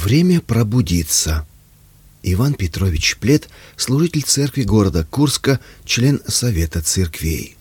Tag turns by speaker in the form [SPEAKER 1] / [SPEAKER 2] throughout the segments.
[SPEAKER 1] Время пробудиться. Иван Петрович Плет, служитель церкви города Курска, член Совета церквей.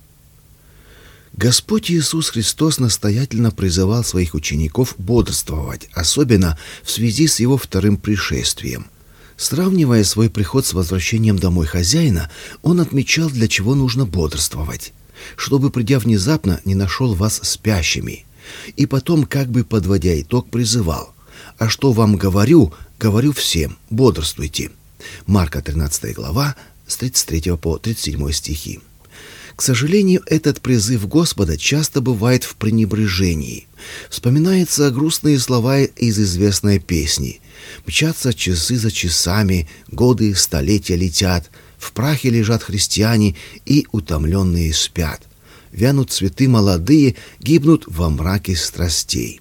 [SPEAKER 1] Господь Иисус Христос настоятельно призывал своих учеников бодрствовать, особенно в связи с Его вторым пришествием. Сравнивая свой приход с возвращением домой хозяина, Он отмечал, для чего нужно бодрствовать, чтобы, придя внезапно, не нашел вас спящими. И потом, как бы подводя итог, призывал: «А что вам говорю, говорю всем, бодрствуйте». Марка 13 глава, с 33 по 37 стихи. К сожалению, этот призыв Господа часто бывает в пренебрежении. Вспоминаются грустные слова из известной песни: «Мчатся часы за часами, годы, столетия летят, в прахе лежат христиане, и утомленные спят. Вянут цветы молодые, гибнут во мраке страстей».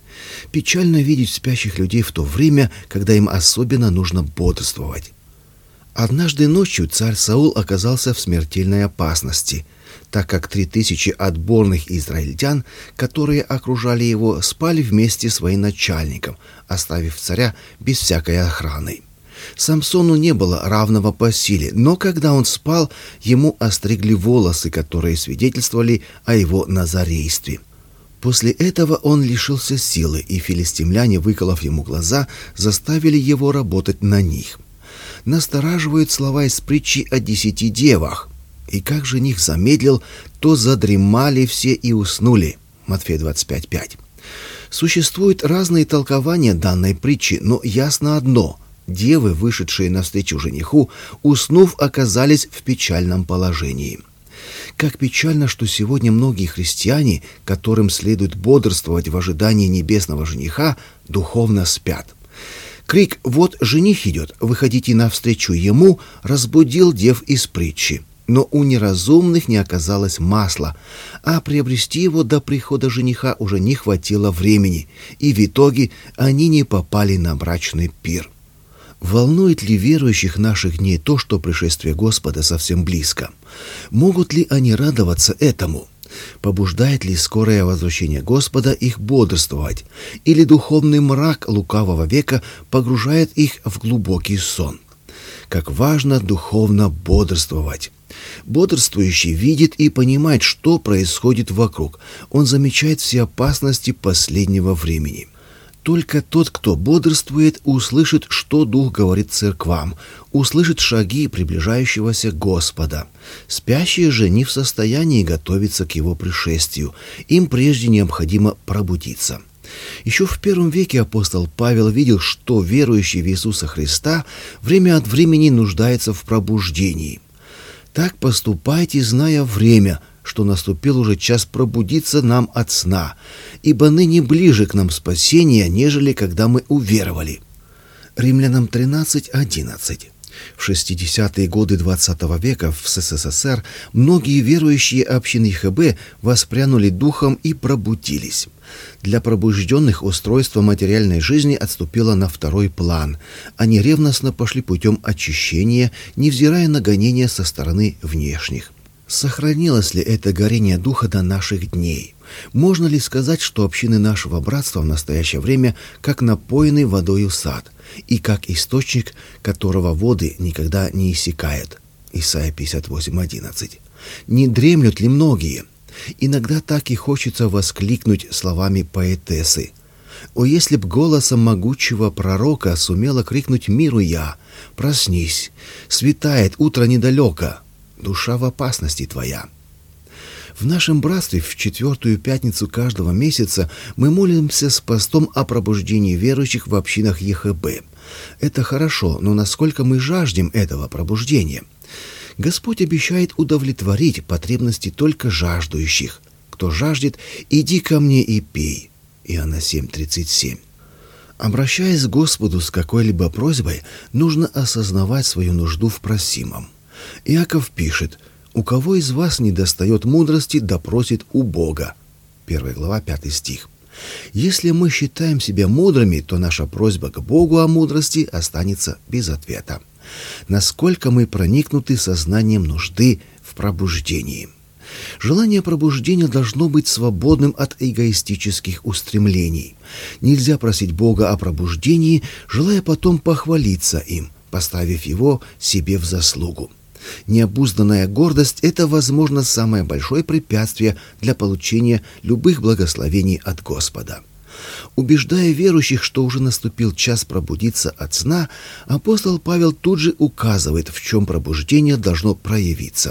[SPEAKER 1] Печально видеть спящих людей в то время, когда им особенно нужно бодрствовать. Однажды ночью царь Саул оказался в смертельной опасности, так как 3000 отборных израильтян, которые окружали его, спали вместе с военачальником, оставив царя без всякой охраны. Самсону не было равного по силе, но когда он спал, ему остригли волосы, которые свидетельствовали о его назарействе. После этого он лишился силы, и филистимляне, выколов ему глаза, заставили его работать на них. Настораживают слова из притчи о 10 девах. «И как жених замедлил, то задремали все и уснули». Матфея 25:5. Существуют разные толкования данной притчи, но ясно одно: девы, вышедшие навстречу жениху, уснув, оказались в печальном положении. Как печально, что сегодня многие христиане, которым следует бодрствовать в ожидании небесного жениха, духовно спят. Крик «Вот жених идет, выходите навстречу ему» разбудил дев из притчи. Но у неразумных не оказалось масла, а приобрести его до прихода жениха уже не хватило времени, и в итоге они не попали на брачный пир. Волнует ли верующих наших дней то, что пришествие Господа совсем близко? Могут ли они радоваться этому? Побуждает ли скорое возвращение Господа их бодрствовать? Или духовный мрак лукавого века погружает их в глубокий сон? Как важно духовно бодрствовать! Бодрствующий видит и понимает, что происходит вокруг. Он замечает все опасности последнего времени. Только тот, кто бодрствует, услышит, что Дух говорит церквам, услышит шаги приближающегося Господа. Спящие же не в состоянии готовиться к Его пришествию. Им прежде необходимо пробудиться. Еще в первом веке апостол Павел видел, что верующий в Иисуса Христа время от времени нуждается в пробуждении. «Так поступайте, зная время, что наступил уже час пробудиться нам от сна, ибо ныне ближе к нам спасение, нежели когда мы уверовали». Римлянам 13:11. В 60-е годы XX века в СССР многие верующие общины ЕХБ воспрянули духом и пробудились. Для пробужденных устройство материальной жизни отступило на второй план. Они ревностно пошли путем очищения, невзирая на гонения со стороны внешних. Сохранилось ли это горение духа до наших дней? Можно ли сказать, что общины нашего братства в настоящее время как напоенный водою сад, и как источник, которого воды никогда не иссякают? Исайя 58:11. Не дремлют ли многие? Иногда так и хочется воскликнуть словами поэтессы: «О, если б голосом могучего пророка сумела крикнуть миру я: проснись, светает утро недалеко, душа в опасности твоя». В нашем братстве в 4-ю пятницу каждого месяца мы молимся с постом о пробуждении верующих в общинах ЕХБ. Это хорошо, но насколько мы жаждем этого пробуждения? Господь обещает удовлетворить потребности только жаждущих. «Кто жаждет, иди ко мне и пей». Иоанна 7:37. Обращаясь к Господу с какой-либо просьбой, нужно осознавать свою нужду в просимом. Иаков пишет: «У кого из вас недостает мудрости, да просит у Бога». 1 глава, 5 стих. Если мы считаем себя мудрыми, то наша просьба к Богу о мудрости останется без ответа. Насколько мы проникнуты сознанием нужды в пробуждении? Желание пробуждения должно быть свободным от эгоистических устремлений. Нельзя просить Бога о пробуждении, желая потом похвалиться им, поставив его себе в заслугу. Необузданная гордость – это, возможно, самое большое препятствие для получения любых благословений от Господа. Убеждая верующих, что уже наступил час пробудиться от сна, апостол Павел тут же указывает, в чем пробуждение должно проявиться.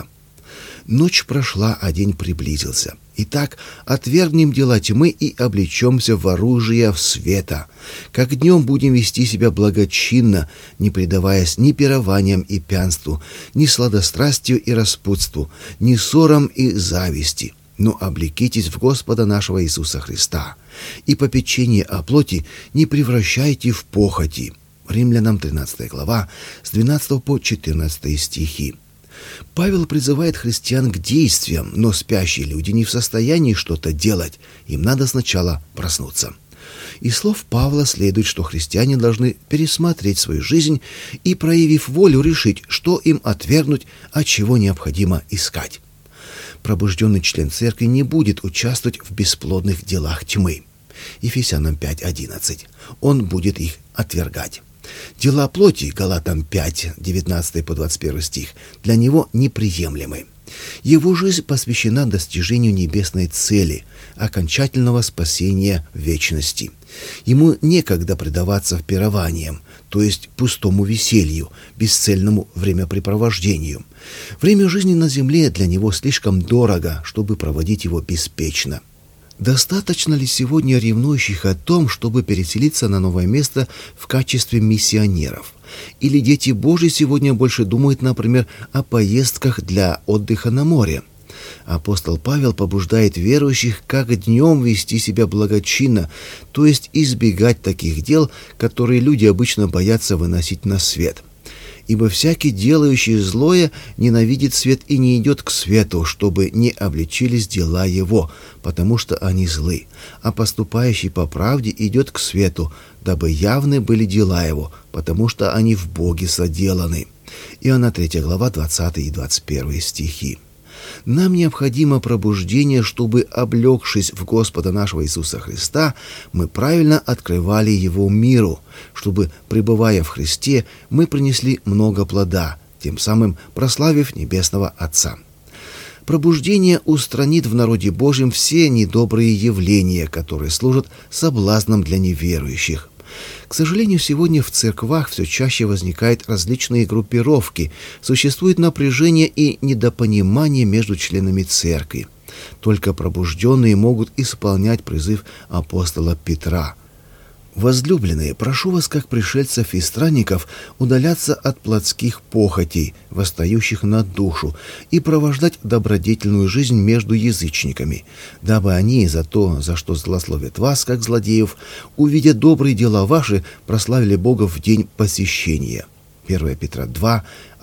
[SPEAKER 1] Ночь прошла, а день приблизился. Итак, отвергнем дела тьмы и облечемся в оружие света. Как днем будем вести себя благочинно, не предаваясь ни пированиям и пьянству, ни сладострастию и распутству, ни ссорам и зависти. Но облекитесь в Господа нашего Иисуса Христа, и попечение о плоти не превращайте в похоти. Римлянам 13 глава, с 12 по 14 стихи. Павел призывает христиан к действиям, но спящие люди не в состоянии что-то делать, им надо сначала проснуться. Из слов Павла следует, что христиане должны пересмотреть свою жизнь и, проявив волю, решить, что им отвергнуть, а чего необходимо искать. Пробужденный член церкви не будет участвовать в бесплодных делах тьмы. Ефесянам 5:11. Он будет их отвергать. Дела плоти, Галатам 5, 19 по 21 стих, для него неприемлемы. Его жизнь посвящена достижению небесной цели, окончательного спасения вечности. Ему некогда предаваться пированиям, то есть пустому веселью, бесцельному времяпрепровождению. Время жизни на земле для него слишком дорого, чтобы проводить его беспечно. Достаточно ли сегодня ревнующих о том, чтобы переселиться на новое место в качестве миссионеров? Или дети Божьи сегодня больше думают, например, о поездках для отдыха на море? Апостол Павел побуждает верующих как днем вести себя благочинно, то есть избегать таких дел, которые люди обычно боятся выносить на свет. Ибо всякий, делающий злое, ненавидит свет и не идет к свету, чтобы не обличились дела его, потому что они злы. А поступающий по правде идет к свету, дабы явны были дела его, потому что они в Боге соделаны. Иоанна 3 глава, 20 и 21 стихи. Нам необходимо пробуждение, чтобы, облегшись в Господа нашего Иисуса Христа, мы правильно открывали Его миру, чтобы, пребывая в Христе, мы принесли много плода, тем самым прославив Небесного Отца. Пробуждение устранит в народе Божьем все недобрые явления, которые служат соблазном для неверующих. К сожалению, сегодня в церквах все чаще возникают различные группировки, существует напряжение и недопонимание между членами церкви. Только пробужденные могут исполнять призыв апостола Петра. «Возлюбленные, прошу вас, как пришельцев и странников, удаляться от плотских похотей, восстающих на душу, и провождать добродетельную жизнь между язычниками, дабы они за то, за что злословят вас, как злодеев, увидя добрые дела ваши, прославили Бога в день посещения». 1 Петра 2,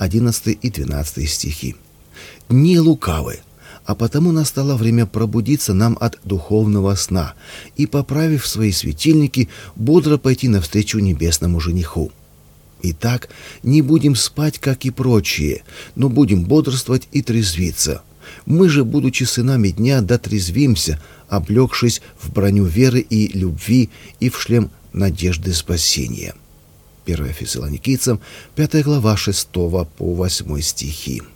[SPEAKER 1] 11 и 12 стихи. Дни лукавы. А потому настало время пробудиться нам от духовного сна и, поправив свои светильники, бодро пойти навстречу небесному жениху. Итак, не будем спать, как и прочие, но будем бодрствовать и трезвиться. Мы же, будучи сынами дня, дотрезвимся, облегшись в броню веры и любви и в шлем надежды спасения. 1 Фессалоникийцам, 5 глава, 6 по 8 стихи.